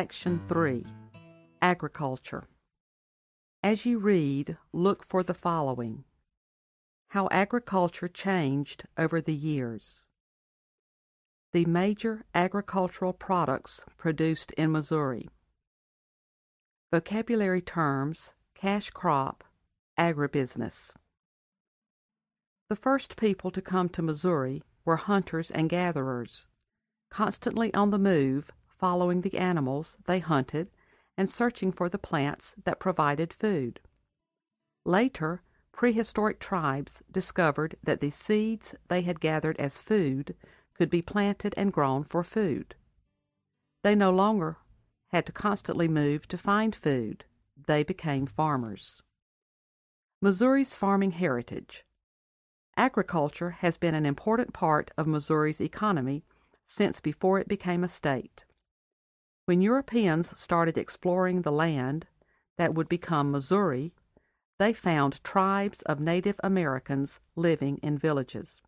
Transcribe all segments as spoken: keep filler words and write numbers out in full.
Section three, Agriculture. As you read, look for the following. How agriculture changed over the years. The major agricultural products produced in Missouri. Vocabulary terms: cash crop, agribusiness. The first people to come to Missouri were hunters and gatherers, constantly on the move, following the animals they hunted and searching for the plants that provided food. Later, prehistoric tribes discovered that the seeds they had gathered as food could be planted and grown for food. They no longer had to constantly move to find food. They became farmers. Missouri's farming heritage. Agriculture has been an important part of Missouri's economy since before it became a state. When Europeans started exploring the land that would become Missouri, they found tribes of Native Americans living in villages.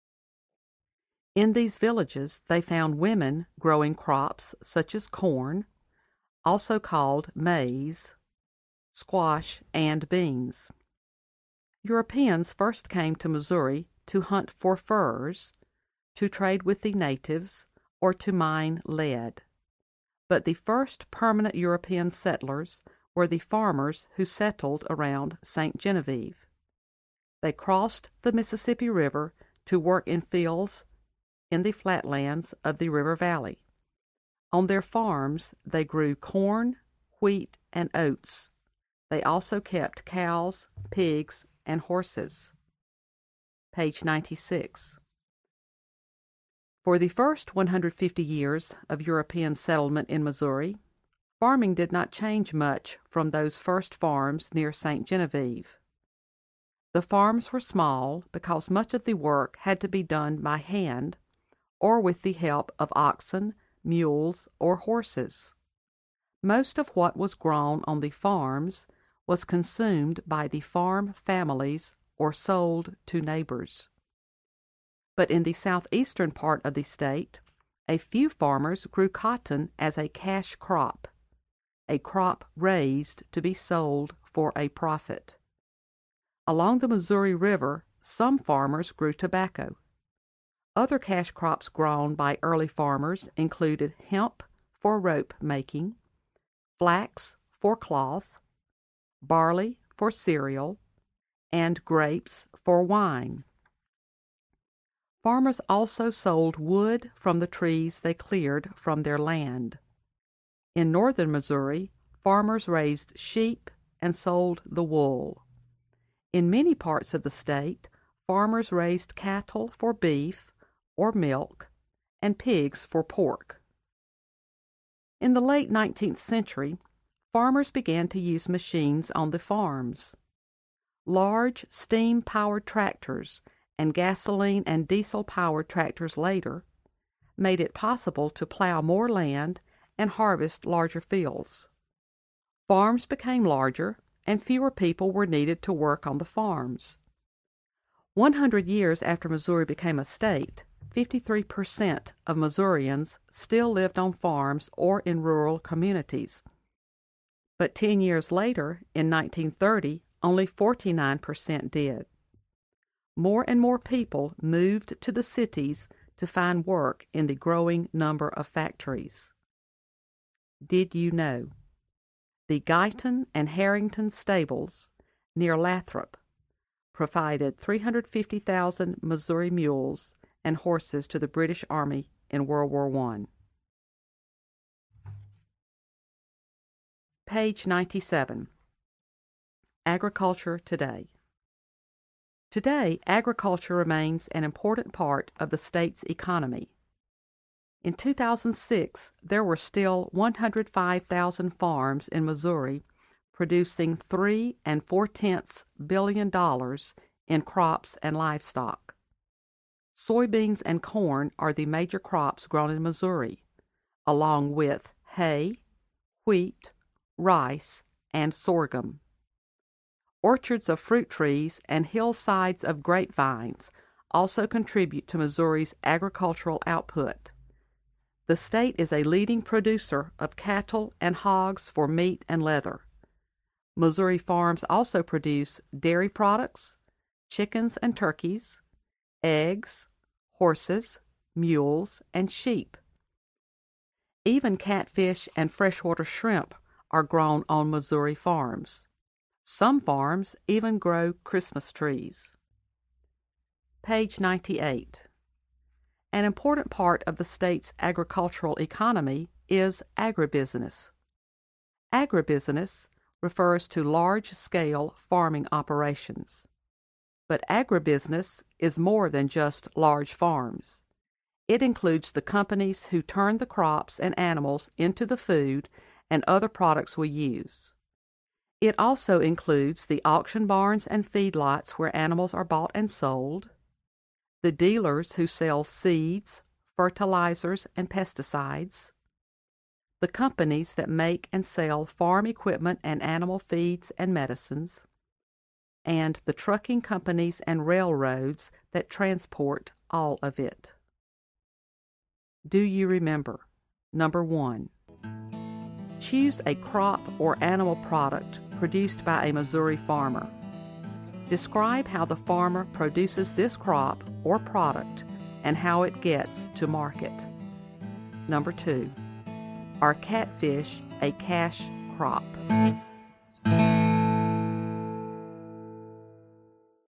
In these villages, they found women growing crops such as corn, also called maize, squash, and beans. Europeans first came to Missouri to hunt for furs, to trade with the natives, or to mine lead. But the first permanent European settlers were the farmers who settled around Saint Genevieve. They crossed the Mississippi River to work in fields in the flatlands of the river valley. On their farms, they grew corn, wheat, and oats. They also kept cows, pigs, and horses. Page ninety-six. For the first one hundred fifty years of European settlement in Missouri, farming did not change much from those first farms near Saint Genevieve. The farms were small because much of the work had to be done by hand or with the help of oxen, mules, or horses. Most of what was grown on the farms was consumed by the farm families or sold to neighbors. But in the southeastern part of the state, a few farmers grew cotton as a cash crop, a crop raised to be sold for a profit. Along the Missouri River, some farmers grew tobacco. Other cash crops grown by early farmers included hemp for rope making, flax for cloth, barley for cereal, and grapes for wine. Farmers also sold wood from the trees they cleared from their land. In northern Missouri, farmers raised sheep and sold the wool. In many parts of the state, farmers raised cattle for beef or milk and pigs for pork. In the late nineteenth century, farmers began to use machines on the farms. Large steam-powered tractors and gasoline and diesel-powered tractors later made it possible to plow more land and harvest larger fields. Farms became larger, and fewer people were needed to work on the farms. One hundred years after Missouri became a state, fifty-three percent of Missourians still lived on farms or in rural communities. But ten years later, in nineteen thirty, only forty-nine percent did. More and more people moved to the cities to find work in the growing number of factories. Did you know? The Guyton and Harrington stables near Lathrop provided three hundred fifty thousand Missouri mules and horses to the British Army in World War One. Page ninety-seven. Agriculture today. Today, agriculture remains an important part of the state's economy. In two thousand six, there were still one hundred five thousand farms in Missouri producing three and four-tenths billion dollars in crops and livestock. Soybeans and corn are the major crops grown in Missouri, along with hay, wheat, rice, and sorghum. Orchards of fruit trees and hillsides of grapevines also contribute to Missouri's agricultural output. The state is a leading producer of cattle and hogs for meat and leather. Missouri farms also produce dairy products, chickens and turkeys, eggs, horses, mules, and sheep. Even catfish and freshwater shrimp are grown on Missouri farms. Some farms even grow Christmas trees. Page ninety-eight. An important part of the state's agricultural economy is agribusiness. Agribusiness refers to large-scale farming operations. But agribusiness is more than just large farms. It includes the companies who turn the crops and animals into the food and other products we use. It also includes the auction barns and feedlots where animals are bought and sold, the dealers who sell seeds, fertilizers, and pesticides, the companies that make and sell farm equipment and animal feeds and medicines, and the trucking companies and railroads that transport all of it. Do you remember? Number one, choose a crop or animal product produced by a Missouri farmer. Describe how the farmer produces this crop or product and how it gets to market. Number two, are catfish a cash crop?